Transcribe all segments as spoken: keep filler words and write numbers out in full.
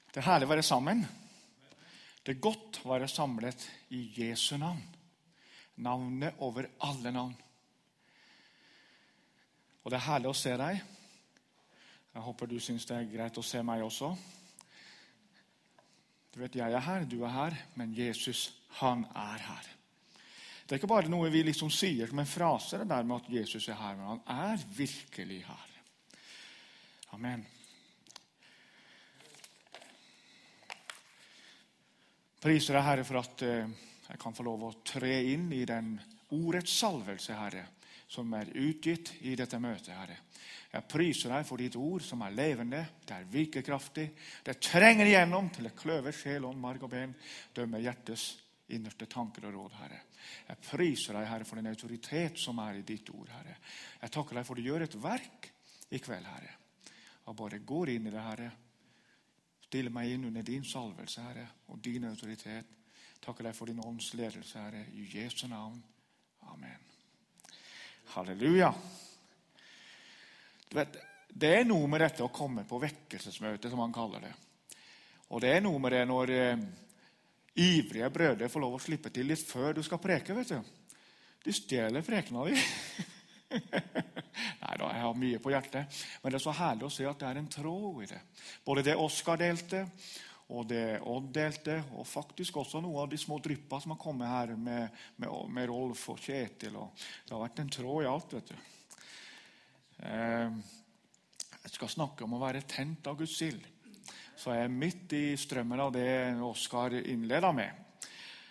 Det er herlig å være sammen. Det er godt å være samlet i Jesu navn. Navnet over alle navn. Og det er herlig å se deg. Jeg håper du synes det er greit å se meg også. Du vet, jeg er her, du er her, men Jesus, han er her. Det er ikke bare noe vi liksom sier som en frase, det der med at Jesus er her, men han er virkelig her. Amen. Priser deg, Herre, for at eh, jeg kan få lov å tre inn i den ordets salvelse, Herre, som er utgitt i dette møtet, Herre. Jeg priser deg for ditt ord som er levende, det er virkekraftig, det trenger igjennom til det kløver sjel, ånd, marg og ben, dømmer hjertes innerste tanker og råd, Herre. Jeg priser deg, Herre, for den autoritet som er i ditt ord, Herre. Jeg takker deg for at du gjør et verk i kveld, Herre. Og bare går inn i det, Herre. Stille meg inn under din salvelse, Herre, og din autoritet. Takker deg for din ånds ledelse, Herre, i Jesu navn. Amen. Halleluja. Du vet, det er noe med dette å komme på vekkelsesmøte, som man kaller det. Og det er noe med det når eh, ivrige brødre får lov å slippe til litt før du skal preke, vet du. De stjeler prekene av dem. Nei da, jeg har mye på hjertet. Men det er så herlig å se at det er en tråd i det. Både det Oskar delte, og det Odd delte, og faktisk også noe av de små dryppa som har kommet her med, med, med Rolf og Kjetil. Og det har vært en tråd i alt, vet du. Jeg skal snakke om å være tent av Guds ild. Så jeg er midt i strømmen av det Oskar innleder med.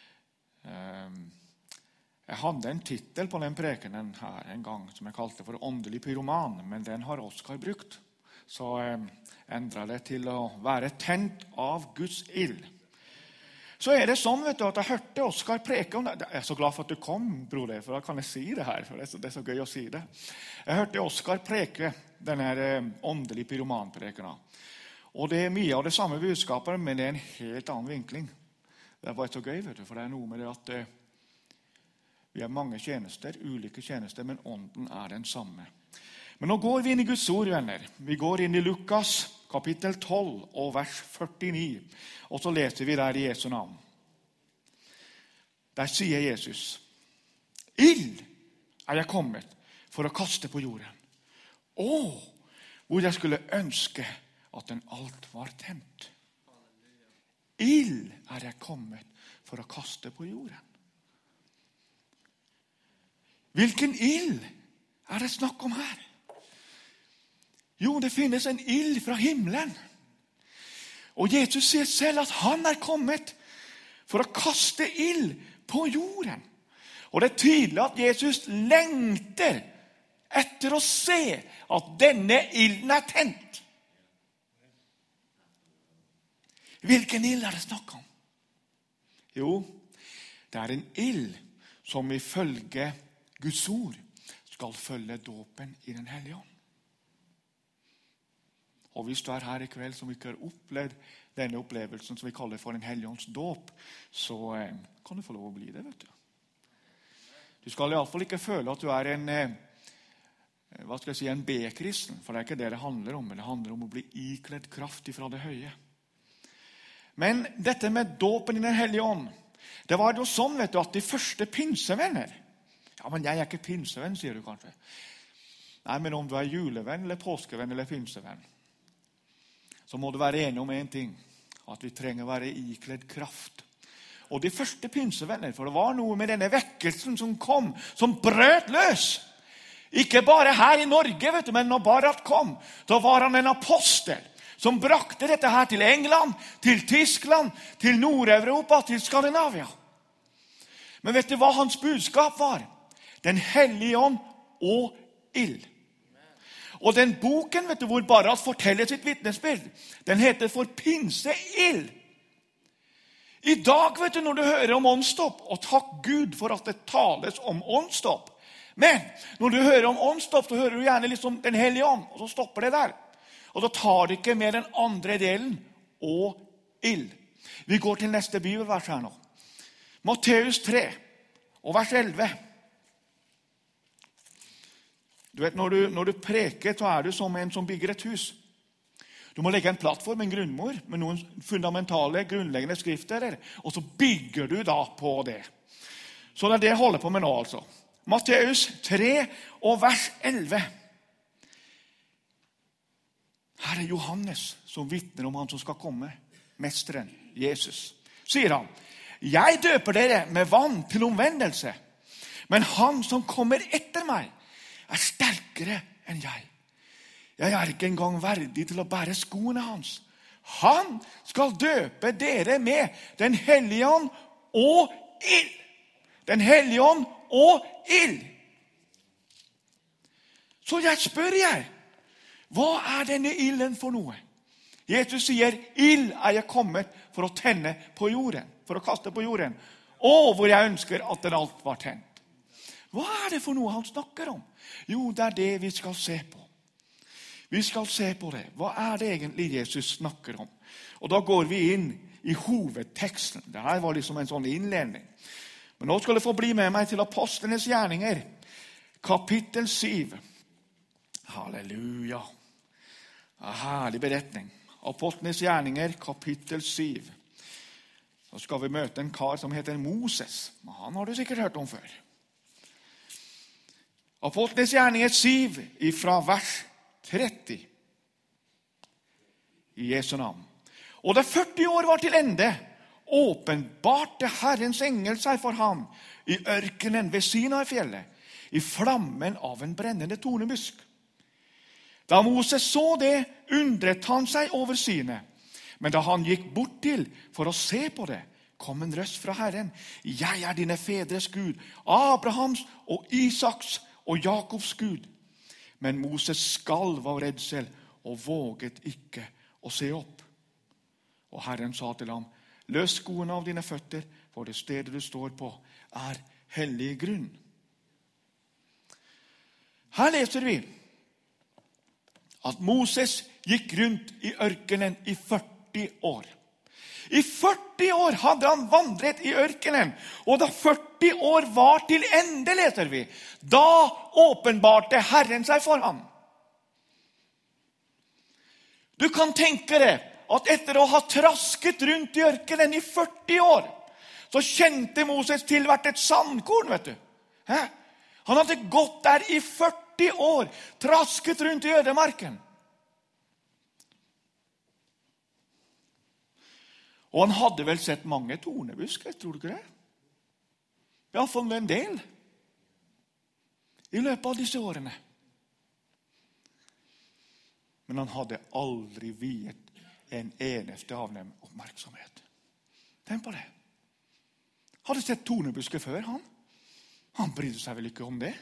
Jeg hadde en titel på den prekenen her en gang som jeg kalte for åndelig pyroman, men den har Oskar brukt. Så jeg endret det til å være tent av Guds ild. Så er det sånn, vet du, at jeg hørte Oskar preke om det. Jeg er så glad for at du kom, broder, for da kan jeg si det her, for det er så, det er så gøy å si det. Jeg hørte Oskar preke denne åndelige pyromanprekena. Og det er mye av det samme budskapet, men det er en helt annen vinkling. Det er bare så gøy, vet du, for det er noe med det at eh, vi har mange tjenester, ulike tjenester, men ånden er den samme. Men nå går vi inn i Guds ord, venner. Vi går inn i Lukas kapittel tolv og vers førtini. Og så leser vi der i Jesu navn. Der sier Jesus: Ild er jeg kommet for å kaste på jorden. Å, hvor jeg skulle ønske at den alt var tent. Ild er jeg kommet for å kaste på jorden. Hvilken ild er det snakk om her? Jo, det finnes en ild fra himmelen. Og Jesus sier selv at han er kommet for å kaste ild på jorden. Og det er tydelig at Jesus lengter etter å se at denne ilden er tent. Hvilken ild er det snakk om? Jo, det er en ild som ifølge Guds ord skal følge dåpen i den hellige ånd. Og hvis du er her i kveld som ikke har opplevd denne opplevelsen som vi kaller for en helligåndsdåp, så eh, kan du få lov å bli det, vet du. Du skal i alle fall ikke føle at du er en, eh, hva skal jeg si, en B-kristen, for det er ikke det det handler om, men det handler om å bli ikledd kraft fra det høye. Men dette med dåpen i den hellige ånd, det var jo sånn, vet du, at de første pinsevenner, ja, men jeg er ikke pinsevenn, sier du kanskje. Nei, men om du er julevenn, eller påskevenn, eller pinsevenn, så må du være enig om en ting, at vi trenger å være ikledd kraft. Og de første pinsevenner, for det var noe med denne vekkelsen som kom, som brøt løs. Ikke bare her i Norge, vet du, men når Barat kom, da var han en apostel, som brakte dette her til England, til Tyskland, til Nord-Europa, til Skandinavia. Men vet du hva hans budskap var? Den hellige ånd og ild. Og den boken, vet du, hvor Barat forteller sitt vittnesbyrd, den heter for Pinseild. I dag, vet du, når du hører om åndsdåp, og takk Gud for at det tales om åndsdåp, men når du hører om åndsdåp, så hører du gjerne liksom den hellige ånd, og så stopper det der. Og da tar det ikke med den andre delen, og ild. Vi går til neste bibelvers her nå. Matteus tre, og vers elleve. Du vet, når du, når du preker, så er du som en som bygger et hus. Du må legge en plattform, en grunnmur, med noen fundamentale, grunnleggende skrifter, og så bygger du da på det. Så det er det jeg holder på med nå, altså. Matteus tre og vers elleve. Her er Johannes som vittner om han som skal komme, mesteren, Jesus. Sier han, jeg døper dere med vann til omvendelse, men han som kommer etter meg er sterkere enn jeg. Jeg er ikke engang verdig til å bære skoene hans. Han skal døpe dere med den hellige ånd og ild. Den hellige ånd og ild. Så jeg spør jeg, hva er denne ilden for noe? Jesus sier, ild er jeg kommet for å tenne på jorden, for å kaste på jorden, og hvor jeg ønsker at den alt var tent. Hva er det for noe han snakker om? Jo, det er det vi skal se på. Vi skal se på det. Hva er det egentlig Jesus snakker om? Og da går vi inn i hovedteksten. Det her var liksom en sånn innledning. Men nå skal du få bli med meg til Apostlenes gjerninger, kapittel syv. Halleluja. En herlig beretning. Apostlenes gjerninger, kapittel syv. Så skal vi møte en kar som heter Moses. Han har du sikkert hørt om før. Apostlenes gjerninger syv, ifra vers tretti. I Jesu navn. Og da førti år var til ende, åpenbarte Herrens engel seg for ham i ørkenen ved Sinai-fjellet, i flammen av en brennende tornebusk. Da Moses så det, undret han seg over synet. Men da han gikk bort til for å se på det, kom en røst fra Herren. Jeg er dine fedres Gud, Abrahams og Isaks og Jakobs Gud. Men Moses skalv av redsel og våget ikke å se opp. Og Herren sa til ham, løs skoene av dine føtter, for det stedet du står på er hellig grunn. Her leser vi at Moses gikk rundt i ørkenen i førti år. I førti år hadde han vandret i ørkenen, og da førti år var til ende, leser vi, da åpenbarte Herren seg for ham. Du kan tenke deg at etter å ha trasket rundt i ørkenen i førti år, så kjente Moses til hvert et sandkorn, vet du. Hæ? Han hadde gått der i førti år, trasket rundt i ødemarken. Og han hadde vel sett mange tornebusker, tror du ikke det? I hvert fall en del. I løpet av disse årene. Men han hadde aldri viet en eneste av dem oppmerksomhet. Tenk på det. Hadde sett tornebusker før, han. Han brydde seg vel ikke om det.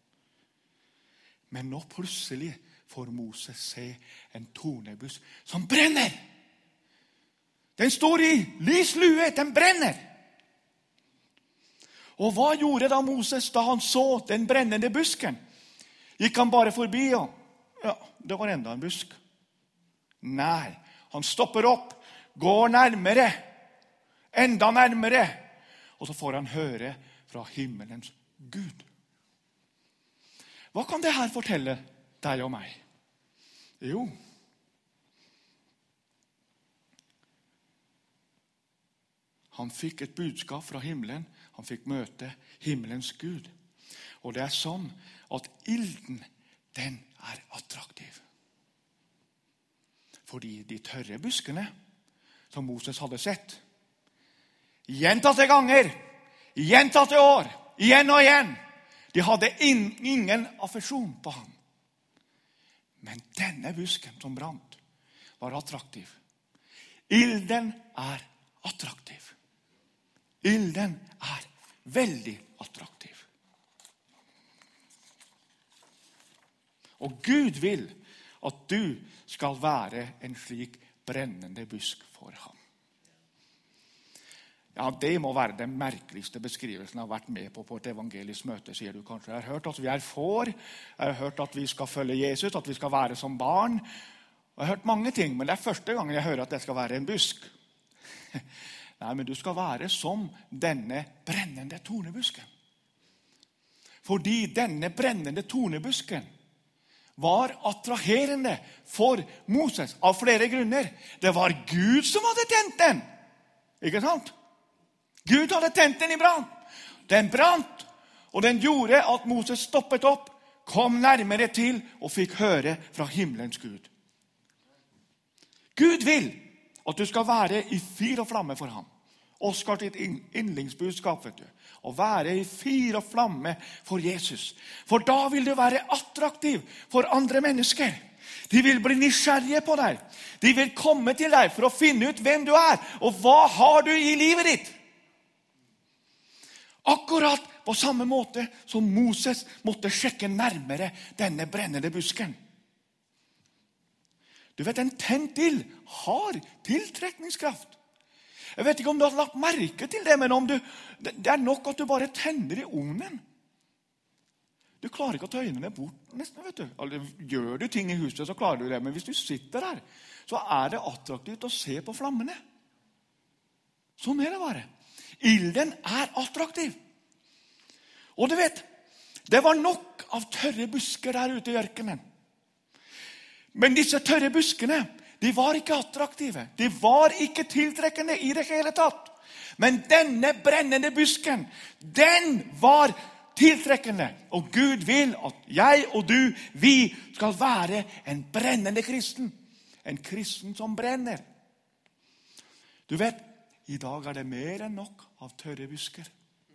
Men nå plutselig får Moses se en tornebusk som brenner. Den står i lys lue, den brenner. Og hva gjorde da Moses da han så den brennende busken? Gikk han bare forbi og, ja, det var enda en busk. Nei, han stopper opp, går nærmere, enda nærmere, og så får han høre fra himmelens Gud. Hva kan det her fortelle deg og meg? Jo, han fikk et budskap fra himmelen. Han fikk møte himmelens Gud. Og det er sånn at ilden, den er attraktiv. Fordi de tørre buskene, som Moses hadde sett, gjentatte ganger, gjentatte år, igjen og igjen, de hadde ingen affeksjon på ham. Men denne busken som brant, var attraktiv. Ilden er attraktiv. Ilden er veldig attraktiv. Og Gud vil at du skal være en slik brennende busk for ham. Ja, det må være den merkeligste beskrivelsen jeg har vært med på på et evangelisk møte, sier du kanskje. Jeg har hørt at vi er får, jeg har hørt at vi skal følge Jesus, at vi skal være som barn. Og jeg har hørt mange ting, men det er første gang jeg hører at det skal være en busk. Nei, men du skal være som denne brennende tornebusken. Fordi denne brennende tornebusken var attraherende for Moses av flere grunner. Det var Gud som hadde tent den. Ikke sant? Gud hadde tent den i brann. Den brant, og den gjorde at Moses stoppet opp, kom nærmere til og fikk høre fra himmelens Gud. Gud vil at du skal være i fyr og flamme for ham. Oskar sitt yndlingsbudskap, vet du. Å være i fyr og flamme for Jesus. For da vil du være attraktiv for andre mennesker. De vil bli nysgjerrige på deg. De vil komme til deg for å finne ut hvem du er, og hva har du i livet ditt. Akkurat på samme måte som Moses måtte sjekke nærmere denne brennende busken. Du vet, en tent ild har tiltrekningskraft. Jeg vet ikke om du har lagt merke til det, men om du, det er nok at du bare tenner i ovnen. Du klarer ikke å ta øynene bort nesten, vet du. Eller, gjør du ting i huset, så klarer du det. Men hvis du sitter der, så er det attraktivt å se på flammene. Sånn er det bare. Ilden er attraktiv. Og du vet, det var nok av tørre busker der ute i ørkenen. Men disse tørre buskene, de var ikke attraktive. De var ikke tiltrekkende i det hele tatt. Men denne brennende busken, den var tiltrekkende. Og Gud vil at jeg og du, vi skal være en brennende kristen. En kristen som brenner. Du vet, i dag er det mer enn nok av tørre busker.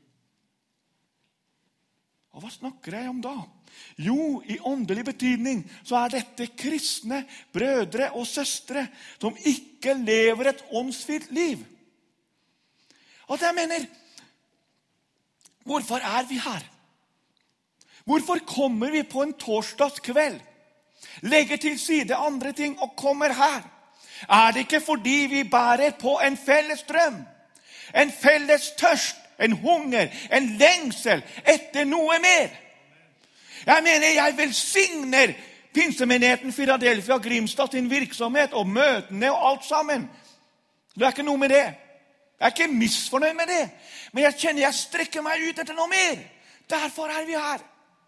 Og hva snakker jeg om da? Jo, i åndelig betydning så er dette kristne brødre og søstre som ikke lever et åndsfylt liv. Og jeg mener, hvorfor er vi her? Hvorfor kommer vi på en torsdagskveld, legger til side andre ting og kommer her? Er det ikke fordi vi bærer på en felles drøm, en felles tørst, en hunger, en lengsel etter noe mer? Jeg mener, jeg velsigner pinsemenigheten Philadelphia Grimstad sin virksomhet og møtene og alt sammen. Det er ikke noe med det. Jeg er ikke misfornøyd med det. Men jeg kjenner jeg strekker meg ut etter noe mer. Derfor er vi her.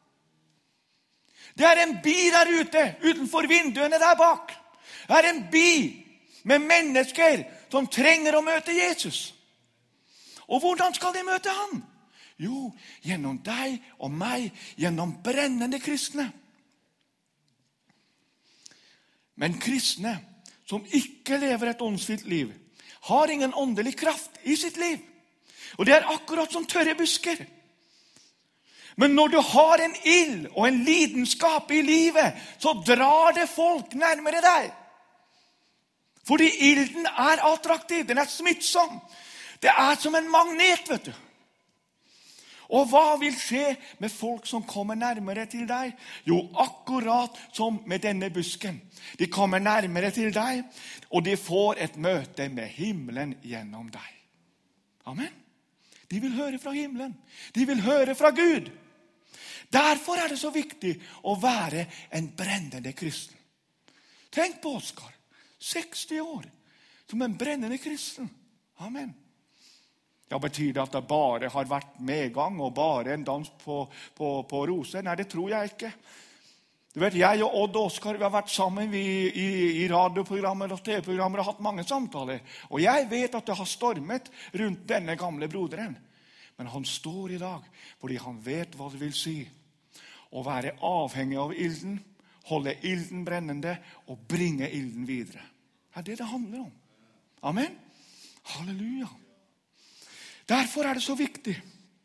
Det er en by der ute, utenfor vinduene der bak. Det er en by med mennesker som trenger å møte Jesus. Og hvordan skal de møte han? Jo, gjennom deg og meg, gjennom brennende kristne. Men kristne som ikke lever et åndsfylt liv, har ingen åndelig kraft i sitt liv. Og det er akkurat som tørre busker. Men når du har en ild og en lidenskap i livet, så drar det folk nærmere deg. Fordi ilden er attraktiv, den er smittsom. Det er som en magnet, vet du. Og hva vil skje med folk som kommer nærmere til deg? Jo, akkurat som med denne busken. De kommer nærmere til deg, og de får et møte med himmelen gjennom deg. Amen. De vil høre fra himmelen. De vil høre fra Gud. Derfor er det så viktig å være en brennende kristen. Tenk på Oskar, seksti år, som en brennende kristen. Amen. Ja, betyr det at det bare har vært medgang og bare en dans på, på, på roser? Nei, det tror jeg ikke. Du vet, jeg og Odd og Oskar, vi har vært sammen vi, i, i radioprogrammer og T V-programmer og hatt mange samtaler. Og jeg vet at det har stormet rundt denne gamle broderen. Men han står i dag fordi han vet hva det vil si. Å være avhengig av ilden, holde ilden brennende og bringe ilden videre. Det er det det handler om. Amen. Halleluja. Derfor er det så viktig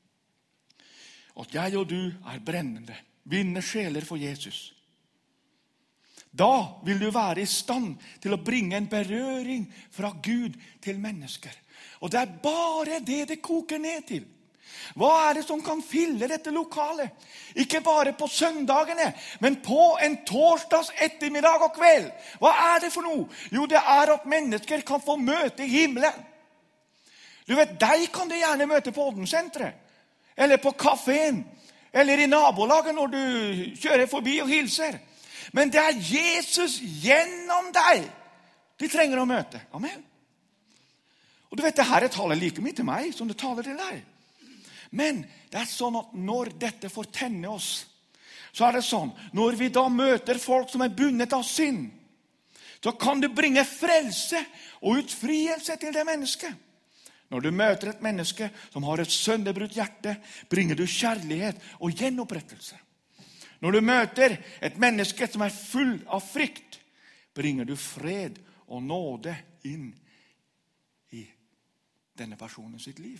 at jeg og du er brennende, vinner sjeler for Jesus. Da vil du være i stand til å bringe en berøring fra Gud til mennesker. Og det er bare det det koker ned til. Hva er det som kan fylle dette lokalet? Ikke bare på søndagene, men på en torsdags ettermiddag og kveld. Hva er det for noe? Jo, det er at mennesker kan få møte himmelen. Du vet, deg kan du gjerne møte på Oddensenteret, eller på kaféen, eller i nabolaget når du kjører forbi og hilser. Men det er Jesus gjennom deg de trenger å møte. Amen. Og du vet, det her taler like mye til meg som det taler til deg. Men det er sånn at når dette får tenne oss, så er det sånn, når vi da møter folk som er bundet av synd, så kan du bringe frelse og utfrielse til det mennesket. Når du møter et menneske som har et sønderbrutt hjerte, bringer du kjærlighet og gjenopprettelse. Når du møter et menneske som er full av frykt, bringer du fred og nåde inn i denne personen sitt liv.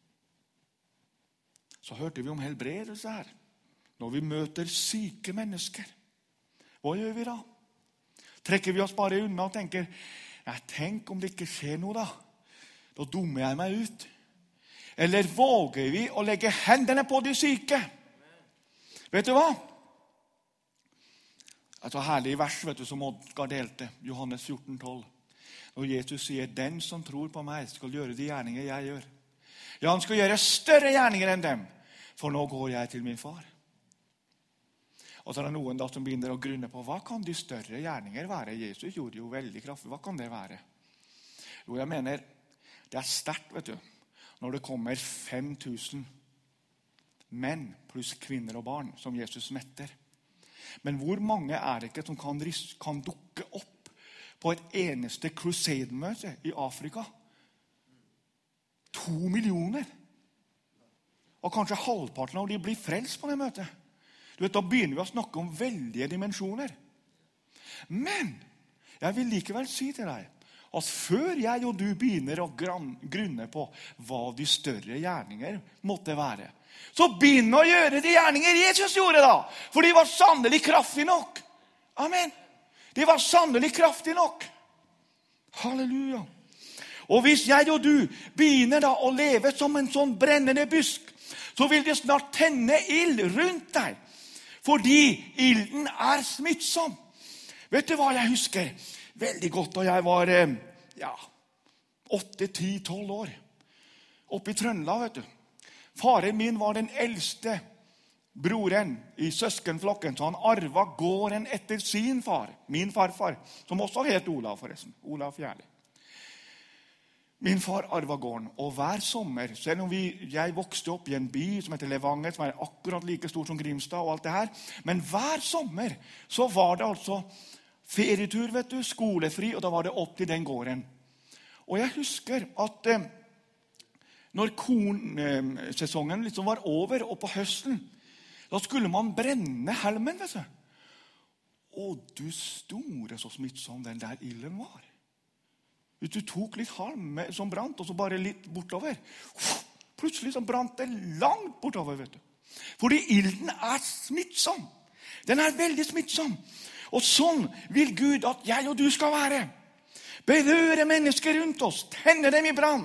Så hørte vi om helbredelse her. Når vi møter syke mennesker, hva gjør vi da? Trekker vi oss bare unna og tenker, ja, tenk om det ikke skjer noe da. Da dummer jeg meg ut. Eller våger vi å legge hendene på de syke? Vet du hva? Et så herlig vers, vet du, som Oddgar delte, Johannes fjorten tolv. Når Jesus sier, den som tror på meg skal gjøre de gjerninger jeg gjør. Ja, han skal gjøre større gjerninger enn dem, for nå går jeg til min far. Og så er det noen da som begynner å grunne på, hva kan de større gjerninger være? Jesus gjorde jo veldig kraftig. Hva kan det være? Jo, jeg mener, det er sterkt, vet du, når det kommer fem tusen menn pluss kvinner og barn som Jesus metter. Men hvor mange er det ikke som kan, kan dukke opp på et eneste crusade-møte i Afrika? To millioner. Og kanskje halvparten av de blir frelst på det møtet. Du vet, da begynner vi å snakke om veldige dimensjoner. Men jeg vil likevel si til deg, at før jeg og du begynner å grunne på hva de større gjerninger måtte være, så begynner å gjøre de gjerninger Jesus gjorde da, for de var sannelig kraftige nok. Amen. De var sannelig kraftige nok. Halleluja. Og hvis jeg og du begynner da å leve som en sånn brennende busk, så vil det snart tenne ild rundt deg, fordi ilden er smittsom. Vet du hva jeg husker veldig godt da jeg var ja, åtte, ti, tolv år? Oppe i Trøndelag, vet du. Faren min var den eldste broren i søskenflokken, så han arva gården etter sin far, min farfar, som også het Olav forresten, Olav Fjærli. Min far arva gården, og hver sommer, selv om vi, jeg vokste opp i en by som heter Levanger, som er akkurat like stor som Grimstad og alt det her, men hver sommer så var det altså ferietur, vet du, skolefri, og da var det opp til den gården. Og jeg husker at eh, når kornsesongen liksom var over, og på høsten, da skulle man brenne helmen, vet du. Og du store så smittsom den der ilden var. Hvis du tok litt halm som brant, og så bare litt bortover, plutselig så brant det langt bortover, vet du. Fordi ilden er smittsom. Den er veldig smittsom. Og sånn vil Gud at jeg og du skal være. Berøre mennesker rundt oss, tenne dem i brann.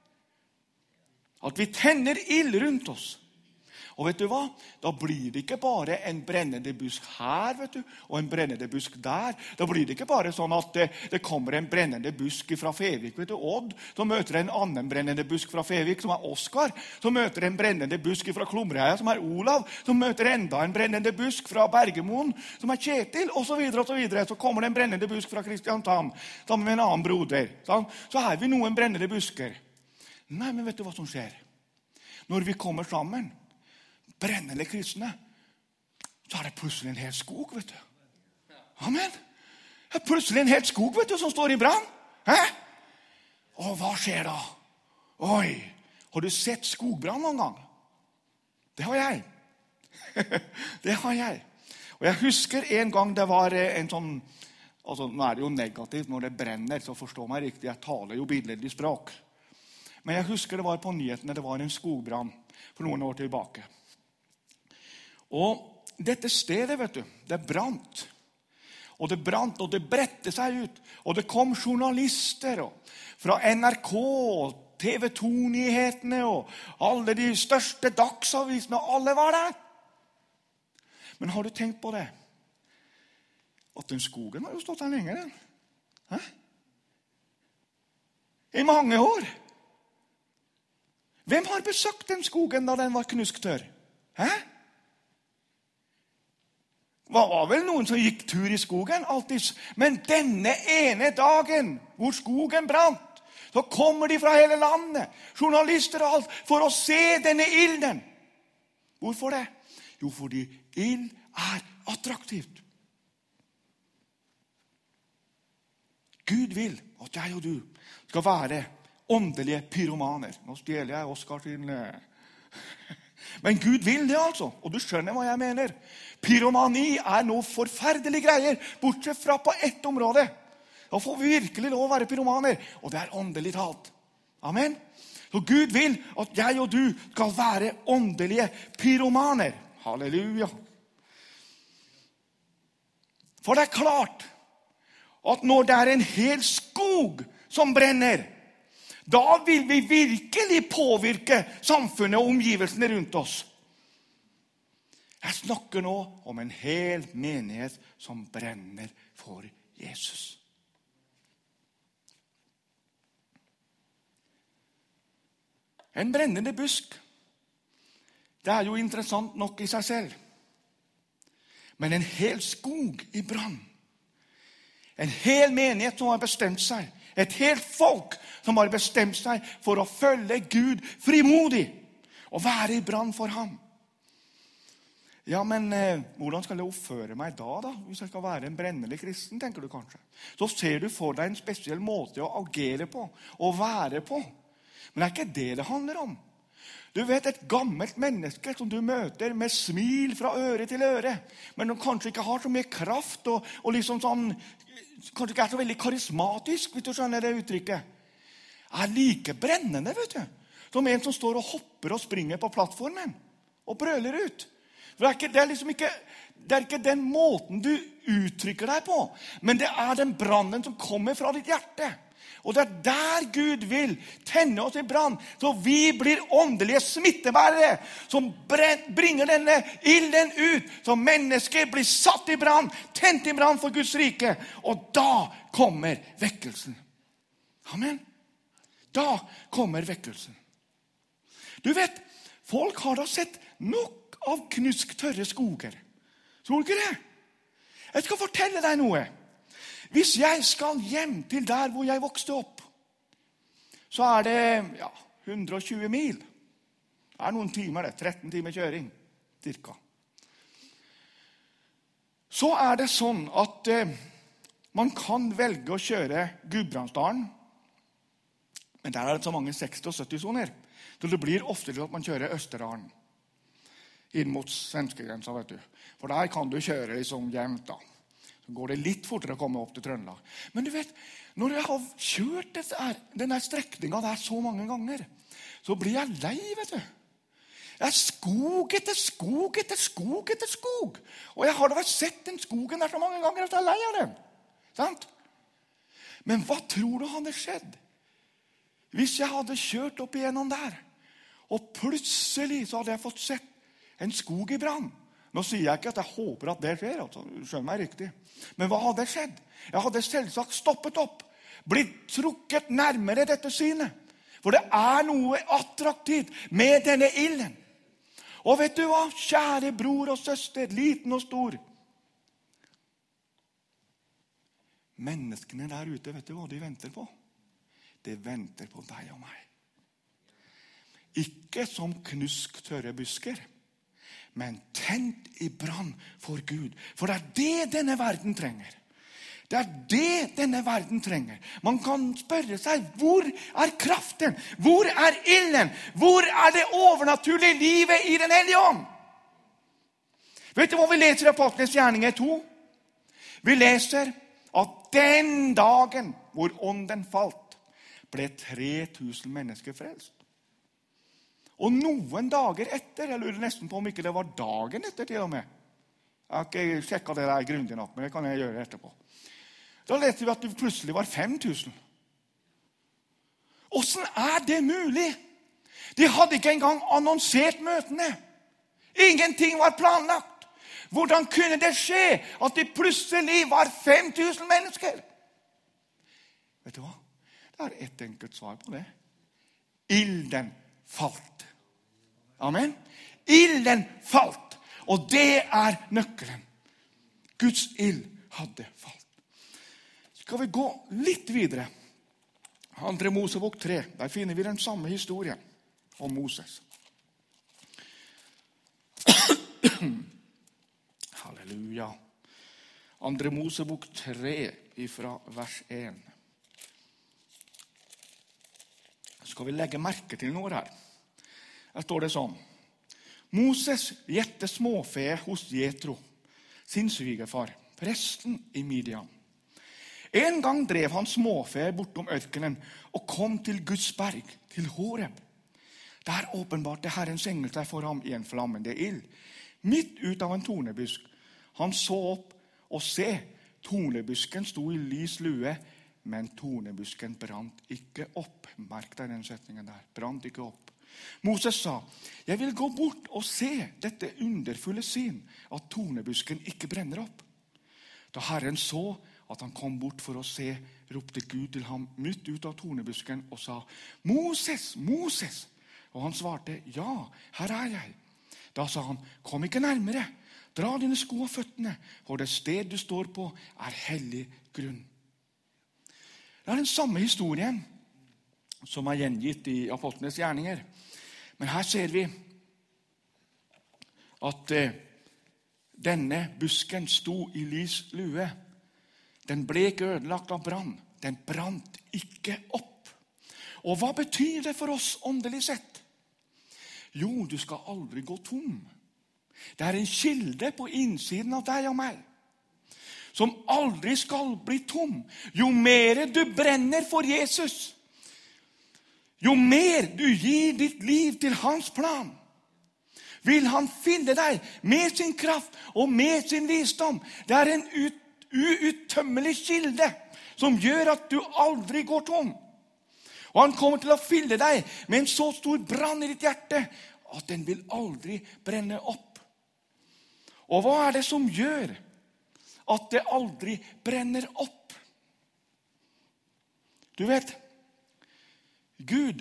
At vi tenner ild rundt oss. Og vet du hva? Da blir det ikke bare en brennende busk her, vet du, og en brennende busk der. Da blir det ikke bare sånn at det, det kommer en brennende busk fra Fevik, vet du, Odd, så møter en annen brennende busk fra Fevik, som er Oskar, så møter en brennende busk fra Klomreia, som er Olav, så møter enda en brennende busk fra Bergemoen, som er Kjetil, og så videre, og så videre. Så kommer det en brennende busk fra Kristiansand, sammen med en annen broder. Sånn? Så har vi noen brennende busker. Nei, men vet du hva som skjer? Når vi kommer sammen, brennende kristne, så er det plutselig en hel skog, vet du. Amen. Det er plutselig en hel skog, vet du, som står i brann. Hæ? Og hva skjer da? Oi, har du sett skogbrann noen gang? Det har jeg. Det har jeg. Og jeg husker en gang det var en sånn, altså nå er det jo negativt når det brenner, så forstår meg riktig, jeg taler jo billedlig språk. Men jeg husker det var på nyhetene, det var en skogbrann for noen år tilbake. Og dette stedet, vet du, det brant. Og det brant, og det bredte seg ut. Og det kom journalister og, fra N R K og T V to-nyhetene og alle de største dagsavisene, og alle var der. Men har du tenkt på det? At den skogen har jo stått der lenge, den. Hæ? I mange år. Hvem har besøkt den skogen da den var knusktørr? Hæ? Det var vel noen som gikk tur i skogen alltid. Men denne ene dagen hvor skogen brant, så kommer de fra hele landet, journalister og alt, for å se denne ilden. Hvorfor det? Jo, fordi ild er attraktivt. Gud vil at jeg og du skal være åndelige pyromaner. Nå stjeler jeg Oskar til... Men Gud vil det altså, og du skjønner hva jeg mener. Pyromani er noe forferdelige greier, bortsett fra på ett område. Da får vi virkelig lov å være pyromaner, og det er åndelig talt. Amen. Så Gud vil at jeg og du skal være åndelige pyromaner. Halleluja. For det er klart at når det er en hel skog som brenner, da vil vi virkelig påvirke samfunnet og omgivelsene rundt oss. Jeg snakker nå om en hel menighet som brenner for Jesus. En brennende busk, det er jo interessant nok i seg selv. Men en hel skog i brann, en hel menighet som har bestemt seg, et helt folk som har bestemt seg for å følge Gud frimodig og være i brann for ham. Ja, men eh, hvordan skal jeg oppføre meg da, da, hvis jeg skal være en brennende kristen, tenker du kanskje. Så ser du for deg en spesiell måte å agere på, og være på. Men det er ikke det det handler om. Du vet, et gammelt menneske som du møter med smil fra øre til øre, men som kanskje ikke har så mye kraft, og, og liksom sånn, kanskje ikke er så veldig karismatisk, hvis du skjønner det uttrykket, er like brennende, vet du, som en som står og hopper og springer på plattformen, og brøler ut. For det er, ikke, det er liksom ikke, det er ikke den måten du uttrykker deg på, men det er den brannen som kommer fra ditt hjerte. Og det er der Gud vil tenne oss i brann, så vi blir åndelige smittebærere, som bringer denne ilden ut, så mennesker blir satt i brann, tent i brann for Guds rike, og da kommer vekkelsen. Amen. Da kommer vekkelsen. Du vet, folk har da sett nok av knusktørre skoger. Tror du ikke det? Jeg skal fortelle deg noe. Hvis jeg skal hjem til der hvor jeg vokste opp, så er det ja, hundre og tjue mil. Det er noen timer, det. tretten timer kjøring, cirka. Så er det sånn at eh, man kan velge å kjøre Gudbrandsdalen, men der er det så mange seksti- og sytti-soner, så det blir ofte til at man kjører Østerdalen, inn mot svenskegrensa, vet du. For der kan du kjøre liksom jevnt da. Så går det litt fortere å komme opp til Trøndelag. Men du vet, når jeg har kjørt dette, denne strekningen der så mange ganger, så blir jeg lei, vet du. Det er skog etter skog etter skog etter skog. Og jeg har da sett den skogen der så mange ganger at jeg er lei av den. Sant? Men hva tror du hadde skjedd hvis jeg hadde kjørt opp igjennom der, og plutselig så hadde jeg fått sett en skog i brann? Nå sier jeg ikke at jeg håper at det skjer, altså, skjønner meg riktig. Men hva hadde skjedd? Jeg hadde selvsagt stoppet opp, blitt trukket nærmere dette synet. For det er noe attraktivt med denne ilden. Og vet du hva, kjære bror og søster, liten og stor. Menneskene der ute, vet du hva de venter på? De venter på deg og meg. Ikke som knusktørre busker, men tent i brann for Gud. For det er det denne verden trenger. Det er det denne verden trenger. Man kan spørre seg, hvor er kraften? Hvor er ilden? Hvor er det overnaturlige livet i den hellige ånd? Vet du hva vi leser i Apostlenes gjerninger to? Vi leser at den dagen hvor ånden falt, ble tre tusen mennesker frelst. Og noen dager etter, jeg lurer nesten på om ikke det var dagen etter til og med. Jeg har ikke sjekket det der grundig nok, men det kan jeg gjøre etterpå. Da leser vi at det plutselig var fem tusen. Hvordan er det mulig? De hadde ikke engang annonsert møtene. Ingenting var planlagt. Hvordan kunne det skje at det plutselig var fem tusen mennesker? Vet du hva? Det er et enkelt svar på det. Ilden falt. Amen. Ilden falt. Og det er nøkkelen. Guds ild hadde falt. Skal vi gå litt videre? Andre Mosebok tre. Der finner vi den samme historien om Moses. Halleluja. Andre Mosebok tre, ifra vers en. Skal vi legge merke til noe her? Her står det sånn. Moses gjette småfe hos Jetro, sin svigerfar, presten i Midian. En gang drev han småfe bortom ørkenen og kom til Guds berg, til Horeb. Der åpenbarte Herrens engel seg for ham i en flammende ild, midt ut av en tornebusk. Han så opp og se, tornebusken sto i lys lue, men tornebusken brant ikke opp. Merk deg den setningen der, brant ikke opp. Moses sa, jeg vil gå bort og se dette underfulle syn, at tornebusken ikke brenner opp. Da Herren så at han kom bort for å se, ropte Gud til ham midt ut av tornebusken og sa, Moses, Moses! Og han svarte, ja, her er jeg. Da sa han, kom ikke nærmere, dra dine sko av føttene, for det sted du står på er hellig grunn. Det er den samme historien som er gjengitt i apostlenes gjerninger. Men her ser vi at eh, denne busken sto i lys lue. Den ble ikke ødelagt av brann. Den brant ikke opp. Og hva betyr det for oss åndelig sett? Jo, du skal aldri gå tom. Det er en kilde på innsiden av deg og meg, som aldri skal bli tom. Jo mer du brenner for Jesus, jo mer du gir ditt liv til hans plan, vil han fylle deg med sin kraft og med sin visdom. Det er en ut, uuttømmelig kilde som gjør at du aldri går tom. Og han kommer til å fylle deg med en så stor brann i ditt hjerte at den vil aldri brenne opp. Og hva er det som gjør at det aldri brenner opp? Du vet, Gud,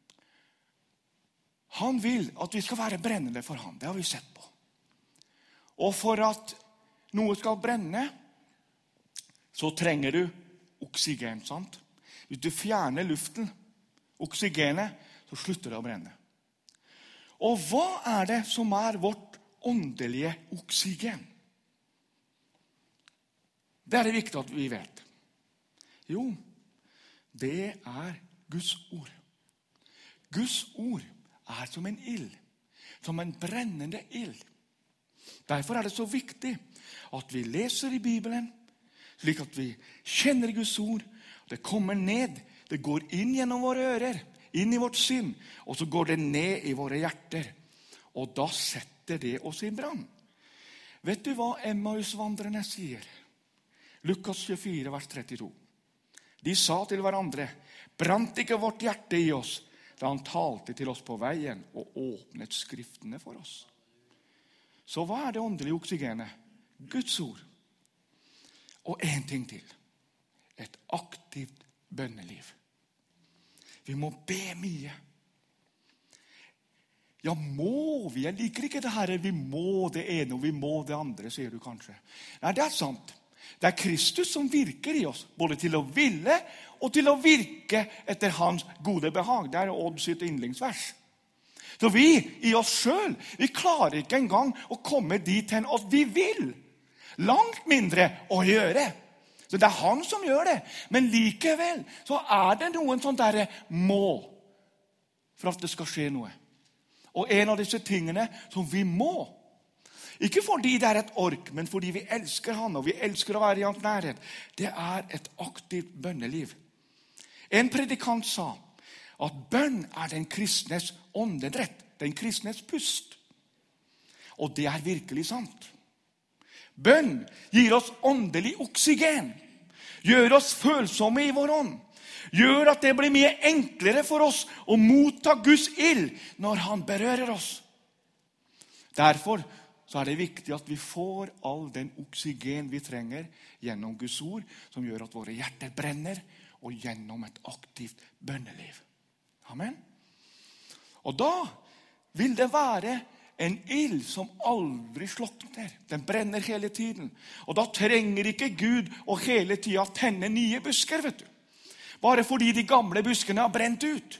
han vil at vi skal være brennende for ham. Det har vi sett på. Og for at noe skal brenne, så trenger du oksygen, sant? Hvis du fjerner luften, oksygenet, så slutter det å brenne. Og hva er det som er vårt åndelige oksygen? Det er det viktig at vi vet. Jo, det er Guds ord. Guds ord er som en ild, som en brennende ild. Derfor er det så viktig at vi leser i Bibelen, slik at vi kjenner Guds ord. Det kommer ned, det går inn gjennom våre ører, inn i vårt sinn, og så går det ned i våre hjerter. Og da setter det oss i brann. Vet du hva Emmausvandrerne sier? Lukas tjuefire, vers trettito. De sa til hverandre, brant ikke vårt hjerte i oss, da han talte til oss på veien og åpnet skriftene for oss. Så hva er det åndelige oksygenet? Guds ord. Og en ting til. Et aktivt bønneliv. Vi må be mye. Ja, må vi? Jeg liker ikke det her. Vi må det ene og vi må det andre, sier du kanskje. Nei, det er sant. Det er Kristus som virker i oss, både til å ville og til å virke etter hans gode behag. Det er Odd sitt yndlingsvers. Så vi, i oss selv, vi klarer ikke engang å komme dit hen at vi vil. Langt mindre å gjøre. Så det er han som gjør det. Men likevel så er det noen sånn der må for at det skal skje noe. Og en av disse tingene som vi må, ikke fordi det er et ork, men fordi vi elsker han, og vi elsker å være i hans nærhet, det er et aktivt bønneliv. En predikant sa at bønn er den kristnes åndedrett, den kristnes pust. Og det er virkelig sant. Bønn gir oss åndelig oksygen, gjør oss følsomme i vår ånd, gjør at det blir mye enklere for oss å motta Guds ild når han berører oss. Derfor så er det viktig at vi får all den oksygen vi trenger gjennom Guds ord, som gjør at våre hjerter brenner, og gjennom et aktivt bønneliv. Amen. Og da vil det være en ild som aldri slokner. Den brenner hele tiden. Og da trenger ikke Gud å hele tiden tenne nye busker, vet du. Bare fordi de gamle buskene har brent ut.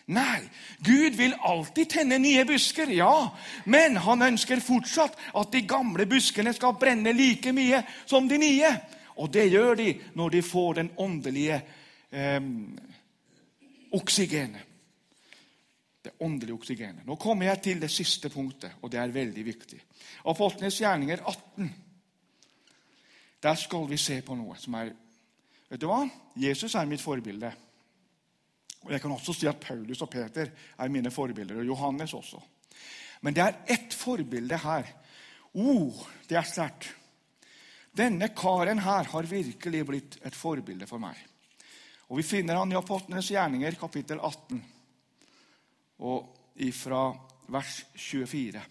Nei, Gud vil alltid tenne nye busker, ja, men han ønsker fortsatt at de gamle buskene skal brenne like mye som de nye. Og det gjør de når de får den åndelige eh, oksygenet. Det åndelige oksygenet. Nå kommer jeg til det siste punktet, og det er veldig viktig. Apostlenes gjerninger atten. Der skal vi se på noe som er, vet du hva? Jesus er mitt forbilde. Og jeg kan også si at Paulus og Peter er mine forbilder, og Johannes også. Men det er ett forbilde her. Oh, det er sterkt. Denne karen her har virkelig blitt et forbilde for meg. Og vi finner han i Apostlenes gjerninger, kapittel atten, og ifra vers tjuefire.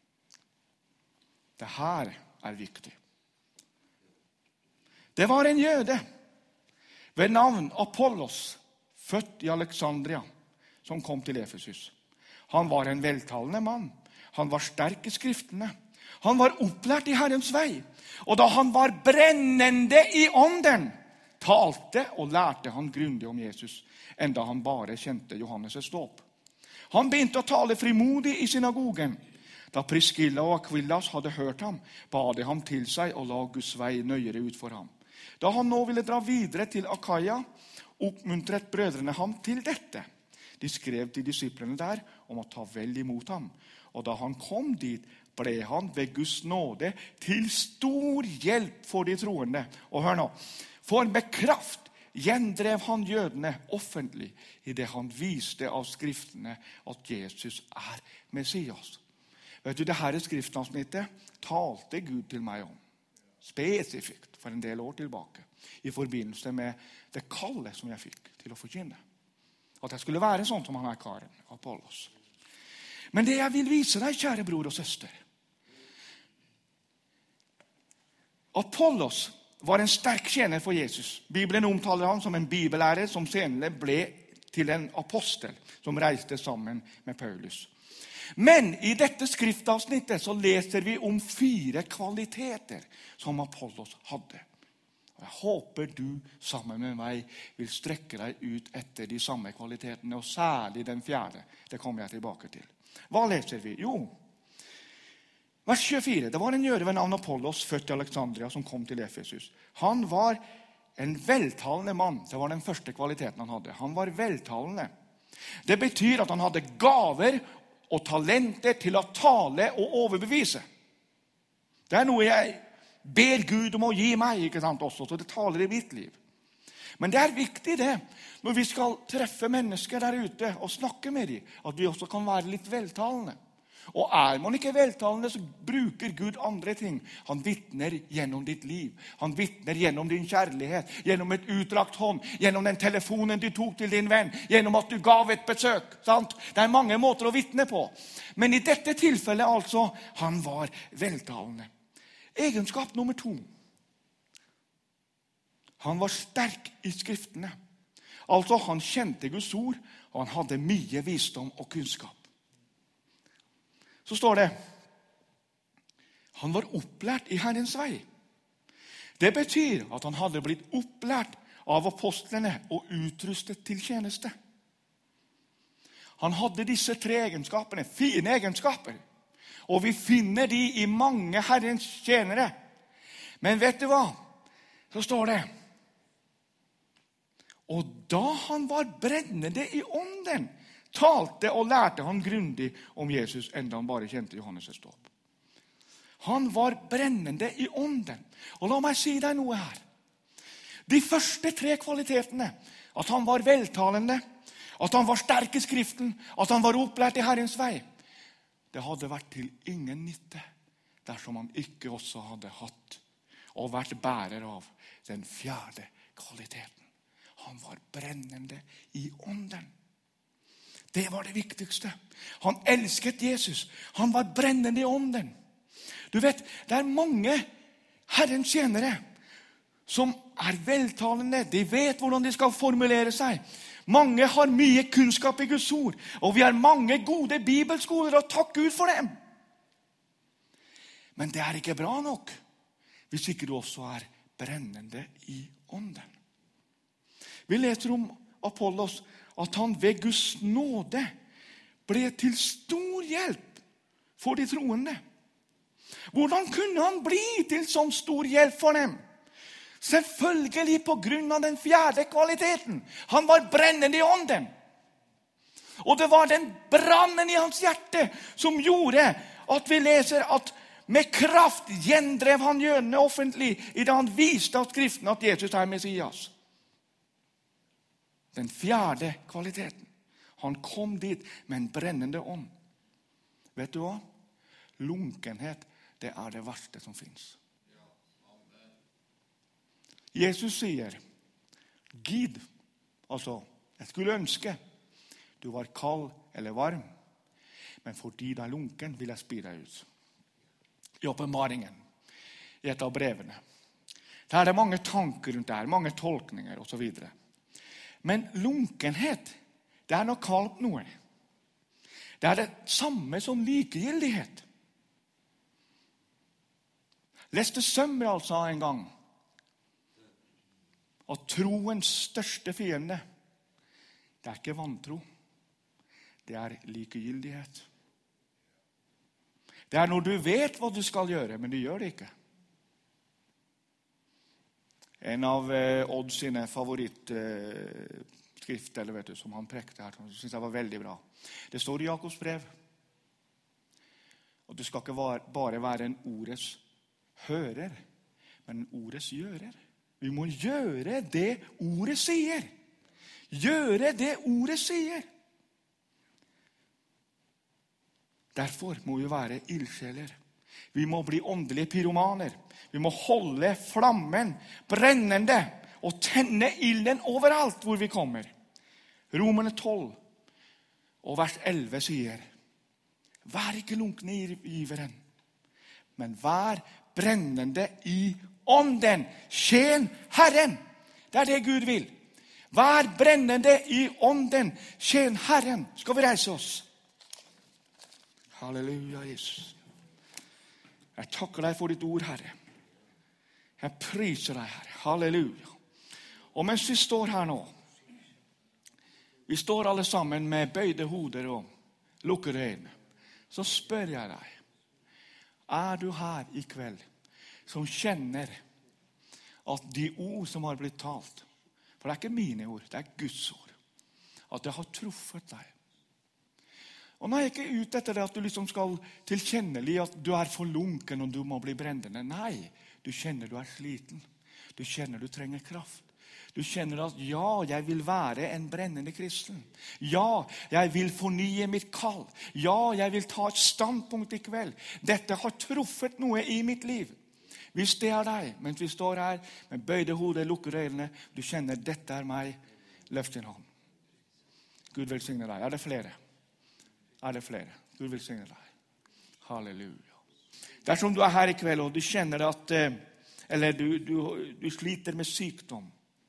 Det her er viktig. Det var en jøde ved navn Apollos, født i Alexandria, som kom til Efesus. Han var en veltalende mann. Han var sterk i skriftene. Han var opplært i Herrens vei. Og da han var brennende i ånden, talte og lærte han grundig om Jesus, enda han bare kjente Johannes' dåp. Han begynte å tale frimodig i synagogen. Da Priscilla og Aquillas hadde hørt ham, bad de ham til seg og la Guds vei nøyere ut for ham. Da han nå ville dra videre til Akaia, oppmuntret brødrene ham til dette. De skrev til disiplene der om å ta vel imot ham. Og da han kom dit, ble han ved Guds nåde til stor hjelp for de troende. Og hør nå, for med kraft gjendrev han jødene offentlig i det han viste av skriftene at Jesus er Messias. Vet du, det her skriftavsnittet talte Gud til meg om, spesifikt for en del år tilbake, i forbindelse med det kallet som jeg fikk til å forkynne. At jeg skulle være sånn som han er karen, Apollos. Men det jeg vil vise deg, kjære bror og søster, Apollos var en sterk tjener for Jesus. Bibelen omtaler ham som en bibellærer som senere ble til en apostel som reiste sammen med Paulus. Men i dette skriftavsnittet så leser vi om fire kvaliteter som Apollos hadde. Og jeg håper du sammen med meg vil strekke deg ut etter de samme kvalitetene, og særlig den fjerde. Det kommer jeg tilbake til. Hva leser vi? Jo, vers tjuefire. Det var en jøde ved navn Apollos, født i Alexandria, som kom til Efesus. Han var en veltalende mann. Det var den første kvaliteten han hadde. Han var veltalende. Det betyr at han hadde gaver og talenter til å tale og overbevise. Det er noe jeg ber Gud om å gi meg, ikke sant, også, så det taler i mitt liv. Men det er viktig det, når vi skal treffe mennesker der ute og snakke med dem, at vi også kan være litt veltalende. Og er man ikke veltalende, så bruker Gud andre ting. Han vittner gjennom ditt liv. Han vittner gjennom din kjærlighet, gjennom et utdrakt hånd, gjennom den telefonen du tok til din venn, gjennom at du gav et besøk. Sant? Det er mange måter å vittne på. Men i dette tilfellet altså, han var veltalende. Egenskap nummer to. Han var sterk i skriftene. Altså, han kjente Guds ord, og han hadde mye visdom og kunnskap. Så står det, han var opplært i Herrens vei. Det betyr at han hadde blitt opplært av apostlene og utrustet til tjeneste. Han hadde disse tre egenskapene, fine egenskaper. Og vi finner de i mange Herrens tjenere. Men vet du hva? Så står det, og da han var brennende i ånden, talte og lærte han grundig om Jesus, enda han bare kjente Johannes' dåp. Han var brennende i ånden. Og la meg si deg noe her. De første tre kvalitetene, at han var veltalende, at han var sterk i skriften, at han var opplært i Herrens vei, det hadde vært til ingen nytte dersom han ikke også hadde hatt og vært bærer av den fjerde kvaliteten. Han var brennende i ånden. Det var det viktigste. Han elsket Jesus. Han var brennende i ånden. Du vet, det er mange Herrens tjenere som er veltalende. De vet hvordan de skal formulere seg. Mange har mye kunnskap i Guds ord, og vi har mange gode bibelskoler, og takk Gud for dem. Men det er ikke bra nok hvis ikke du også er brennende i ånden. Vi leser om Apollos at han ved Guds nåde ble til stor hjelp for de troende. Hvordan kunne han bli til sånn stor hjelp for dem? Selvfølgelig på grunn av den fjerde kvaliteten. Han var brennende i ånden. Og det var den brannen i hans hjerte som gjorde at vi leser at med kraft gjendrev han jødene offentlig i det han viste av skriften at Jesus er Messias. Den fjerde kvaliteten. Han kom dit med en brennende ånd. Vet du hva? Lunkenhet, det er det verste som finnes. Jesus sier, Gid, altså, jeg skulle ønske du var kald eller varm, men fordi du er lunken vil jeg spy deg ut. I åpenbaringen, i et av brevene. Der er det mange tanker rundt det her, mange tolkninger og så videre. Men lunkenhet, det er noe kaldt noe. Det er det samme som likegyldighet. Leste Sømmer altså en gang at troens største fiende, det er ikke vantro. Det er likegyldighet. Det er når du vet hva du skal gjøre, men du gjør det ikke. En av eh, Odd sine favorittskrifter, eh, vet du, som han prekte her, som synes jeg var veldig bra. Det står i Jakobs brev. Og du skal ikke var, bare være en ordets hører, men en ordets gjører. Vi må gjøre det ordet sier. Gjøre det ordet sier. Derfor må vi være ildsjeler. Vi må bli åndelige pyromaner. Vi må holde flammen brennende og tenne ilden overalt hvor vi kommer. Romerne tolv og vers elleve sier, vær ikke lunkne i iveren, men vær brennende i ånden. Tjen Herren. Det er det Gud vil. Vær brennende i ånden. Tjen Herren. Skal vi reise oss? Halleluja, Jesus. Jeg takker deg for ditt ord, Herre. Jeg priser deg, Herre. Halleluja. Og mens vi står her nå, vi står alle sammen med bøyde hoder og lukkede øyne, så spør jeg deg, er du her i kveld som kjenner at de ord som har blitt talt, for det er ikke mine ord, det er Guds ord, at det har truffet deg. Og nå er jeg ikke ute etter det at du liksom skal tilkjennelig at du er for lunken og du må bli brennende. Nei, du kjenner du er sliten. Du kjenner du trenger kraft. Du kjenner at ja, jeg vil være en brennende kristen. Ja, jeg vil fornye mitt kall. Ja, jeg vil ta et standpunkt i kveld. Dette har truffet noe i mitt liv. Hvis det er deg, mens vi står her med bøyde hodet, lukkede øynene, du kjenner dette er meg, løft din hånd. Gud velsigne deg. Er det flere? Er det flere? Gud velsigne deg. Halleluja. Dersom du er her i kveld og du kjenner at eller du, du, du sliter med sykdom,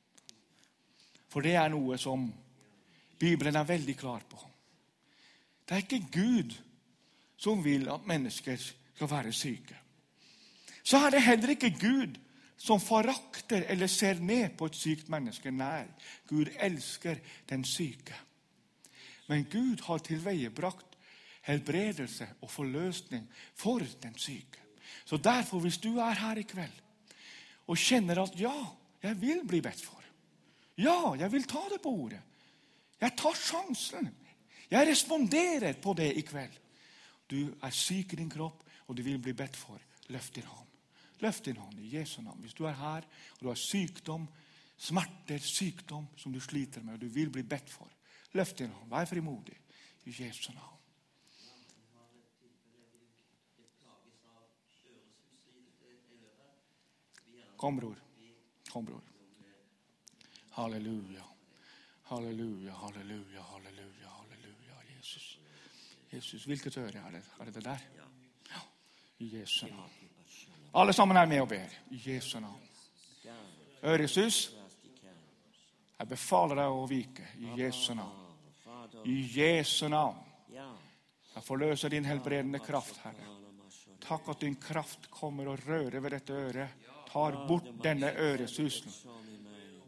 for det er noe som Bibelen er veldig klar på. Det er ikke Gud som vil at mennesker skal være syke. Så er det heller ikke Gud som forakter eller ser ned på et sykt menneske. Nei, Gud elsker den syke. Men Gud har tilveiebrakt helbredelse og forløsning for den syke. Så derfor, hvis du er her i kveld og kjenner at ja, jeg vil bli bedt for. Ja, jeg vil ta det på ordet. Jeg tar sjansen. Jeg responderer på det i kveld. Du er syk i din kropp, og du vil bli bedt for. Løft din hånd. Løft din hånd i Jesu navn. Hvis du er her, og du har sykdom, smerter, sykdom som du sliter med, og du vil bli bedt for. Løft din hånd. Vær frimodig i Jesu navn. Kom, bror. Kom, bror. Halleluja. Halleluja, halleluja, halleluja, halleluja, Jesus. Jesus, hvilket øre er det? Er det det der? Ja. I Jesu navn. Alle sammen er med og ber. I Jesu navn. Øresus, jeg befaler deg å vike. I Jesu navn. I Jesu navn. Jeg forløser din helbredende kraft, Herre. Takk at din kraft kommer og rører ved dette øret. Tar bort denne øresusen.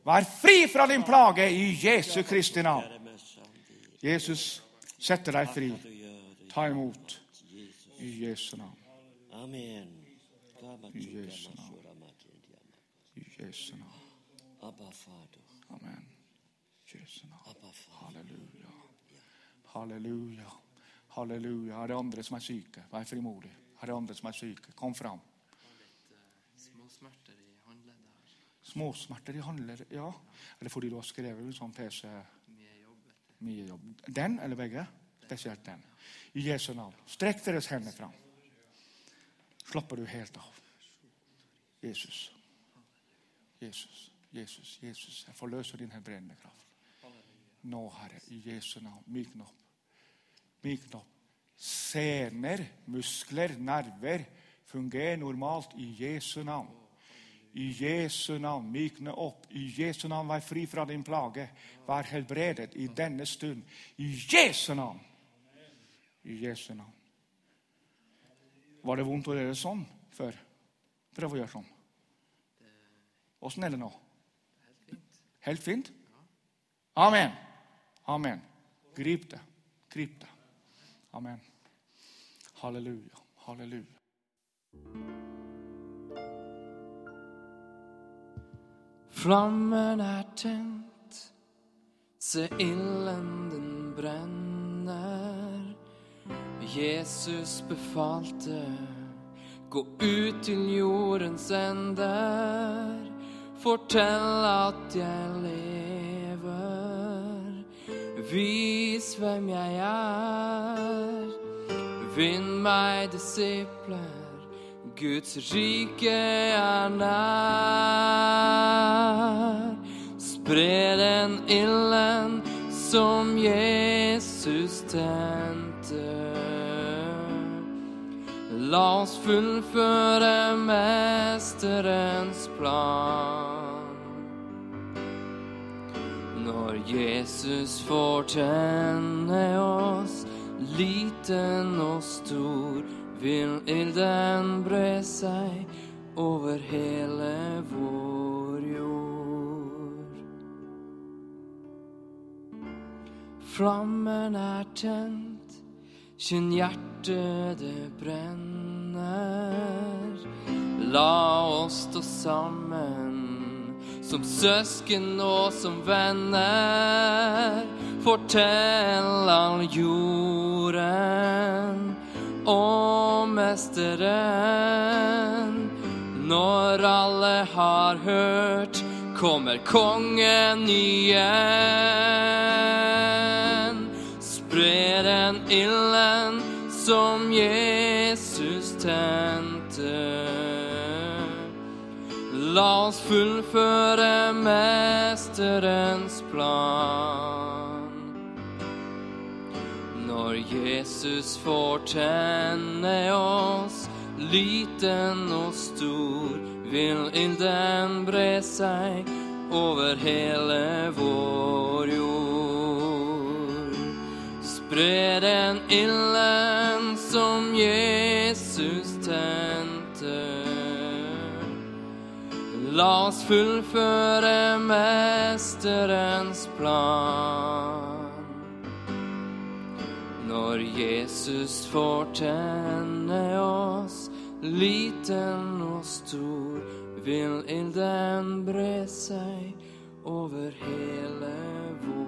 Vær fri fra din plage i Jesu Kristi navn. Jesus setter deg fri. Ta imot i Jesu navn. Amen. I Jesu navn. I Jesu navn. Abba, Fader. Amen. Jesu navn. Abba, Fader. Halleluja. Halleluja. Halleluja. Er det andre som er syke? Vær frimodig. Er det andre som er syke? Kom fram. Småsmerter i håndleddet her. Småsmerter i håndleddet, ja. Er det fordi du har skrevet en sånn P C? Mye jobb. vet du. Mye jobb. Den eller begge? Spesielt den. I Jesu navn. Strekk deres hender fram. Slapper du helt av. Jesus. Jesus. Jesus. Jesus. Jeg forløser din helbredende kraft. Nå, Herre, i Jesu navn. Mykne opp. Mykne opp. Sener, muskler, nerver fungerer normalt i Jesu navn. I Jesu navn, mykne opp. I Jesu navn, vær fri fra din plage. Vær helbredet i denne stund. I Jesu navn. I Jesu navn. Var det vondt å gjøre sånn før? Prøv å gjøre sånn. Hvordan er det nå? Helt fint? Amen. Amen. Grip det. Grip det. Amen. Halleluja. Halleluja. Flammen er tent, se ilden den brenner. Jesus befalte, gå ut til jordens ender. Fortell at jeg lever, vis hvem jeg er. Vinn meg disipler, Guds rike er nær. Spre den ilden som Jesus tente. La oss fullføre mesterens plan. Når Jesus får tenne oss, liten og stor, vil ilden bre seg over hele vår jord. Flammen er tent, kjenn hjertet det brenner. La oss stå sammen, som søsken og som venner. Fortell all jorden om mesteren. Når alle har hørt, kommer kongen igjen. Spre den ilden som Jesus tente. La oss fullføre mesterens plan. Når Jesus får tenne oss, liten og stor, vil ilden bre seg over hele vår jord. Spre den ilden som Jesus tente. La oss fullføre mesterens plan. Når Jesus får tenne oss, liten og stor, vil ilden bre seg over hele vår